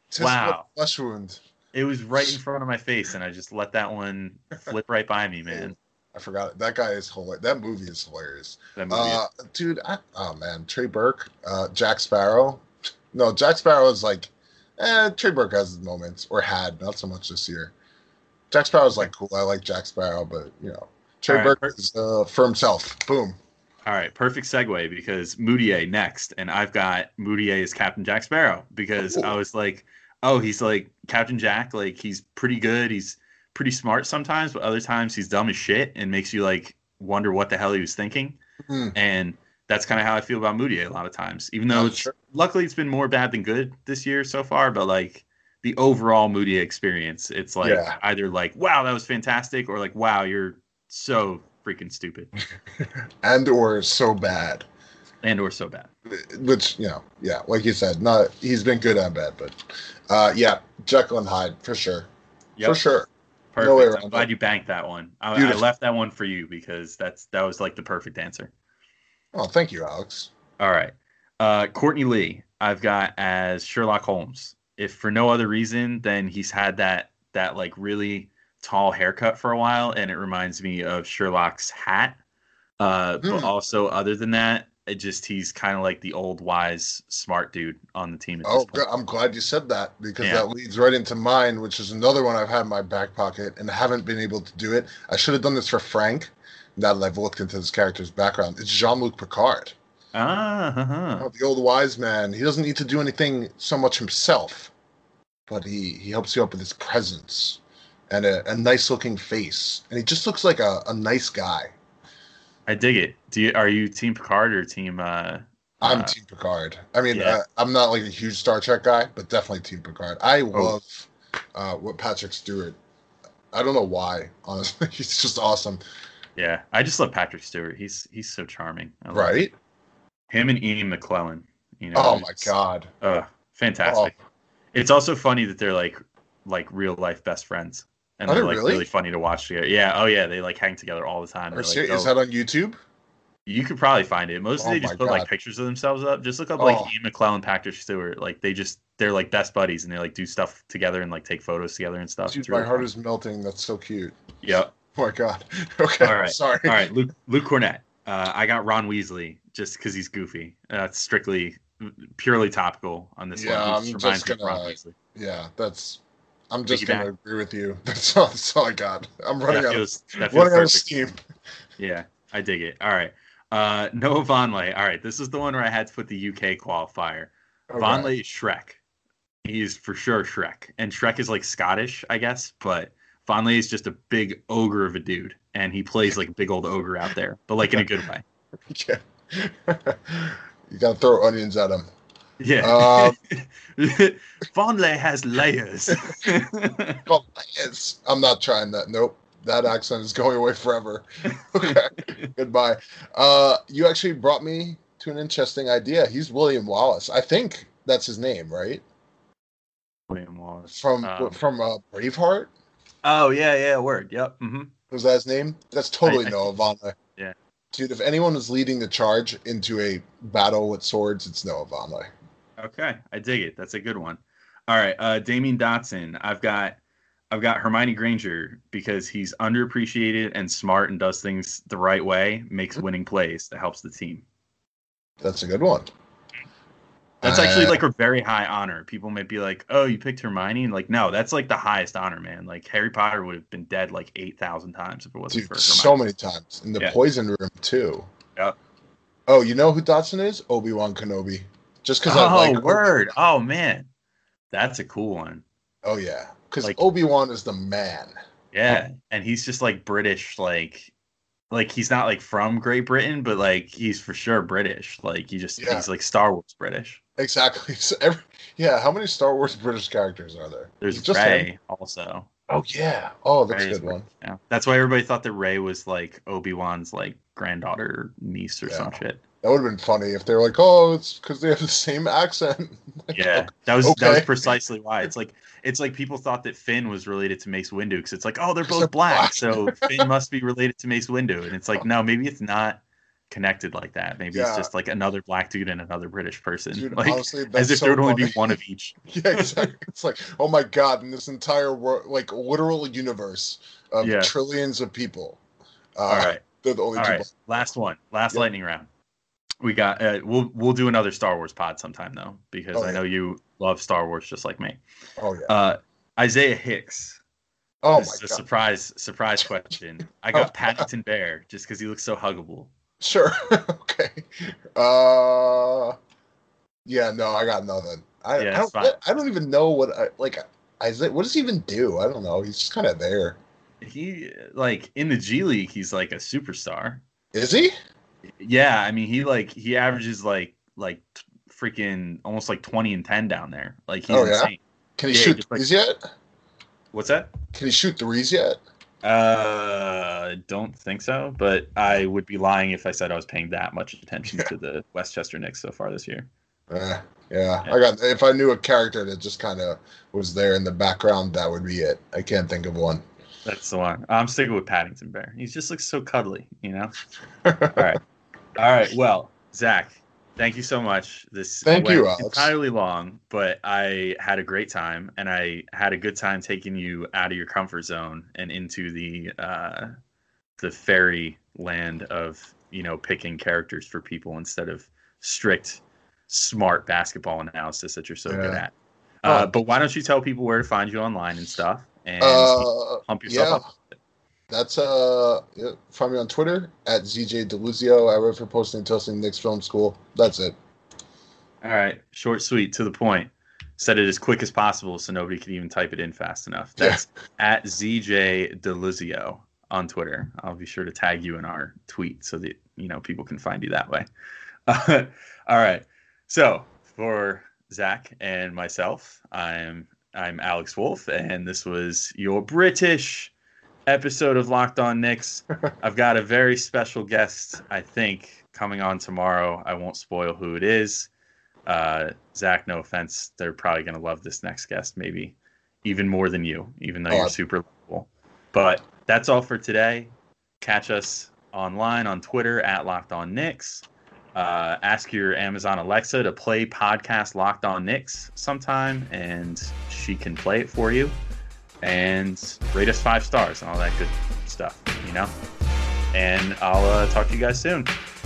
Wow. Flesh wound. It was right in front of my face, and I just let that one flip right by me, man. I forgot it. That guy is hilarious. That movie is hilarious. That movie uh, is. Dude, I, oh man, Trey Burke, uh, Jack Sparrow. No, Jack Sparrow is like, eh, Trey Burke has his moments, or had, not so much this year. Jack Sparrow is like cool. I like Jack Sparrow, but you know, Trey right, Burke per- is uh, for himself. Boom. All right, perfect segue, because Moutier next, and I've got Moutier as Captain Jack Sparrow, because Ooh. I was like, oh, he's like Captain Jack, like he's pretty good. He's pretty smart sometimes, but other times he's dumb as shit and makes you like wonder what the hell he was thinking. Mm. And that's kind of how I feel about Moutier a lot of times, even though oh, it's, sure. luckily it's been more bad than good this year so far. But like the overall Moutier experience, it's like yeah. either like, wow, that was fantastic, or like, wow, you're so freaking stupid. and or so bad. And or so bad. Which, you know, yeah, like you said, not he's been good and bad, but uh, yeah, Jekyll and Hyde for sure. Yep. For sure. Perfect. No I'm glad it. you banked that one. I, I left that one for you because that's that was like the perfect answer. Oh, thank you, Alex. All right. Uh, Courtney Lee, I've got as Sherlock Holmes. If for no other reason than he's had that that like really tall haircut for a while, and it reminds me of Sherlock's hat. Uh, mm. But also, other than that, it just he's kind of like the old, wise, smart dude on the team. At oh, this point. I'm glad you said that, because yeah. that leads right into mine, which is another one I've had in my back pocket and haven't been able to do it. I should have done this for Frank. Now that I've looked into this character's background, it's Jean-Luc Picard. Ah, uh-huh. oh, the old wise man. He doesn't need to do anything so much himself, but he, he helps you up with his presence and a, a nice-looking face. And he just looks like a, a nice guy. I dig it. Do you are you Team Picard or Team? Uh, I'm uh, Team Picard. I mean, yeah. uh, I'm not like a huge Star Trek guy, but definitely Team Picard. I oh. love uh, what Patrick Stewart. I don't know why. Honestly, he's just awesome. Yeah, I just love Patrick Stewart. He's he's so charming. Right. Him and Ian McKellen. You know. Oh my god. Uh, fantastic. Oh, It's also funny that they're like like real life best friends, and Are they're they like really? really funny to watch together. Yeah. Oh yeah, they like hang together all the time. Are They're ser- like, is oh, that on YouTube? you could probably find it. Mostly Oh they my just put like God. pictures of themselves up. Just look up like Oh. Ian McClellan, Patrick Stewart. Like they just they're like best buddies, and they like do stuff together and like take photos together and stuff. Dude, It's my really heart fun. is melting. That's so cute. Yep. Oh my God. Okay. All right. Sorry. All right. Luke Luke Cornett. Uh, I got Ron Weasley just because he's goofy. That's strictly purely topical on this Yeah, one. He I'm reminds just me of Ron gonna- Weasley. Yeah, that's. I'm just Piggyback. gonna agree with you. That's all, that's all I got. I'm running That out. feels, that of, feels running out of perfect. steam. Yeah, I dig it. All right. Uh, Noah Vonleh. All right, this is the one where I had to put the U K qualifier. Okay. Vonleh is Shrek. He's for sure Shrek. And Shrek is like Scottish, I guess, but Vonleh is just a big ogre of a dude. And he plays like a big old ogre out there, but like in a good way. Yeah. You gotta throw onions at him. Yeah. Um, Vonleh has layers. Oh, it's, I'm not trying that. Nope. That accent is going away forever. Okay. Goodbye. Uh, you actually brought me to an interesting idea. He's William Wallace. I think that's his name, right? William Wallace. From Um, from uh, Braveheart. oh, yeah, yeah, word. Yep. hmm Was that his name? That's totally I- I Noah think Vonleh. Yeah. Dude, if anyone was leading the charge into a battle with swords, it's Noah Vonleh. Okay, I dig it. That's a good one. All right, uh, Damien Dotson. I've got, I've got Hermione Granger because he's underappreciated and smart and does things the right way, makes winning plays that helps the team. That's a good one. That's actually Uh, like a very high honor. People might be like, "Oh, you picked Hermione," and like, no, that's like the highest honor, man. Like Harry Potter would have been dead like eight thousand times if it wasn't dude, for so Hermione. many times in the Yeah. poison room too. Yep. Oh, you know who Dotson is? Obi-Wan Kenobi. Just because Oh, I like word! Oh man, that's a cool one. Oh yeah, because Like- Obi-Wan is the man. Yeah, and he's just like British, like, like he's not like from Great Britain, but like he's for sure British. Like he just Yeah. he's like Star Wars British. Exactly. So every, yeah, how many Star Wars British characters are there? There's Is it just Rey him? also. Oh yeah. Oh, that's Rey a is good one. British, yeah, that's why everybody thought that Rey was like Obi-Wan's like granddaughter, niece, or some Yeah. shit. That would have been funny if they were like, "Oh, it's because they have the same accent." Like, Yeah, that was that was Okay. precisely why. It's like it's like people thought that Finn was related to Mace Windu because it's like, oh, they're They're both black, black. so Finn must be related to Mace Windu, and it's like, no, maybe it's not connected like that. Maybe it's Yeah. just like another black dude and another British person, Dude, like honestly, that's as if so there would only be funny. one of each. Yeah, exactly. It's like, oh my god, in this entire world, like literal universe of Yeah. trillions of people. Uh, All right, they're the only all two. right, last one, last Yep. lightning round. We got. Uh, we'll we'll do another Star Wars pod sometime though, because Oh, I yeah. know you love Star Wars just like me. Oh yeah. Uh, Isaiah Hicks. oh This my is a god. surprise surprise question. I got Paddington Bear just because he looks so huggable. Sure. Okay. Uh. Yeah. No, I got nothing. I, Yeah, I it's don't. fine. I don't even know what I like. Isaiah, what does he even do? I don't know. He's just kind of there. He like in the G League, he's like a superstar. Is he? Yeah, I mean he like he averages like like t- freaking almost like twenty and ten down there. Like he's Oh, yeah? insane. Can he Yeah, shoot just like- threes yet? What's that? Can he shoot threes yet? Uh, don't think so. But I would be lying if I said I was paying that much attention Yeah. to the Westchester Knicks so far this year. Uh, yeah, I got. If I knew a character that just kind of was there in the background, that would be it. I can't think of one. That's the one. I'm sticking with Paddington Bear. He just looks so cuddly, you know. All right. All right. Well, Zach, thank you so much. This Thank went you, Alex. entirely long, but I had a great time, and I had a good time taking you out of your comfort zone and into the uh, the fairy land of you know picking characters for people instead of strict, smart basketball analysis that you're so good Yeah. at. Uh, Oh. but why don't you tell people where to find you online and stuff, and Uh, pump yourself yeah. up? That's uh, yeah, find me on Twitter at Z J Deluzio. I wrote for Posting and Toasting Knicks Film School. That's it. All right, short, sweet, to the point. Said it as quick as possible so nobody can even type it in fast enough. That's at Z J Deluzio on Twitter. I'll be sure to tag you in our tweet so that you know people can find you that way. Uh, all right. So for Zach and myself, I'm I'm Alex Wolf, and this was your British episode of Locked On Knicks. I've got a very special guest, I think, coming on tomorrow. I won't spoil who it is. Uh, Zach, no offense, they're probably going to love this next guest, maybe even more than you, even though Oh, you're I- super lovable. But that's all for today. Catch us online on Twitter at Locked On Knicks. Uh, ask your Amazon Alexa to play podcast Locked On Knicks sometime, and she can play it for you. And rate us five stars and all that good stuff, you know? And I'll uh, talk to you guys soon.